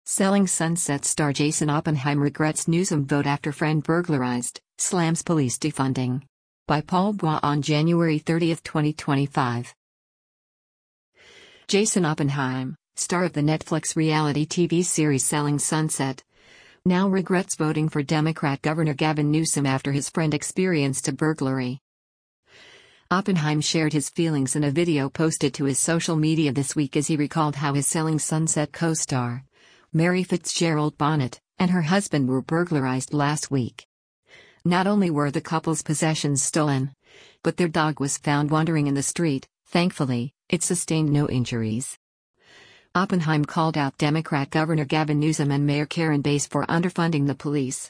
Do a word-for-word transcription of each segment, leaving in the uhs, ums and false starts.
Selling Sunset star Jason Oppenheim regrets Newsom vote after friend burglarized, slams police defunding. By Paul Bois on January thirtieth, twenty twenty-five. Jason Oppenheim, star of the Netflix reality T V series Selling Sunset, now regrets voting for Democrat Governor Gavin Newsom after his friend experienced a burglary. Oppenheim shared his feelings in a video posted to his social media this week as he recalled how his Selling Sunset co-star, Mary Fitzgerald Bonnet, and her husband were burglarized last week. Not only were the couple's possessions stolen, but their dog was found wandering in the street. Thankfully, it sustained no injuries. Oppenheim called out Democrat Governor Gavin Newsom and Mayor Karen Bass for underfunding the police.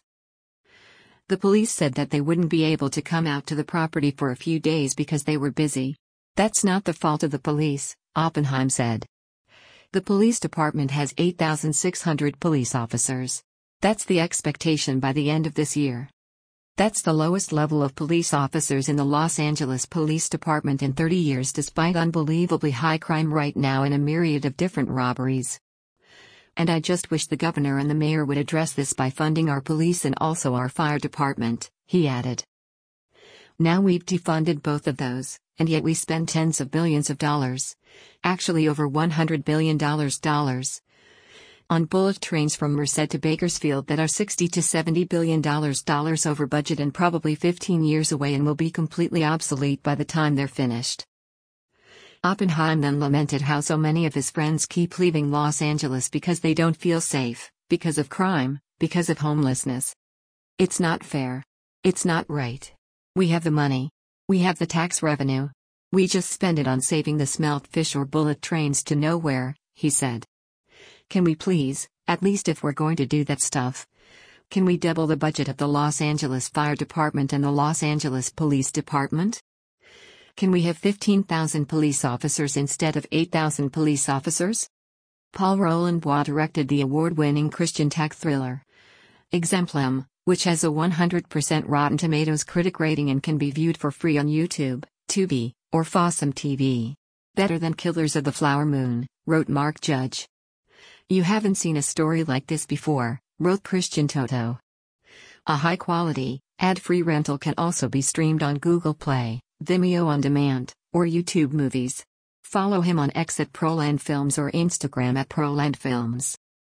The police said that they wouldn't be able to come out to the property for a few days because they were busy. That's not the fault of the police, Oppenheim said. The police department has eight thousand six hundred police officers. That's the expectation by the end of this year. That's the lowest level of police officers in the Los Angeles Police Department in thirty years, despite unbelievably high crime right now and a myriad of different robberies. And I just wish the governor and the mayor would address this by funding our police and also our fire department, he added. Now we've defunded both of those, and yet we spend tens of billions of dollars, actually over one hundred billion dollars, dollars, on bullet trains from Merced to Bakersfield that are sixty to seventy billion dollars, dollars over budget and probably fifteen years away and will be completely obsolete by the time they're finished. Oppenheim then lamented how so many of his friends keep leaving Los Angeles because they don't feel safe, because of crime, because of homelessness. It's not fair. It's not right. We have the money. We have the tax revenue. We just spend it on saving the smelt fish or bullet trains to nowhere, he said. Can we please, at least if we're going to do that stuff, can we double the budget of the Los Angeles Fire Department and the Los Angeles Police Department? Can we have fifteen thousand police officers instead of eight thousand police officers? Paul Roland Bois directed the award-winning Christian tech thriller Exemplum, which has a one hundred percent Rotten Tomatoes critic rating and can be viewed for free on YouTube, Tubi, or Fossum T V. Better than Killers of the Flower Moon, wrote Mark Judge. You haven't seen a story like this before, wrote Christian Toto. A high-quality, ad-free rental can also be streamed on Google Play, Vimeo On Demand, or YouTube Movies. Follow him on X at Proland Films or Instagram at Proland Films.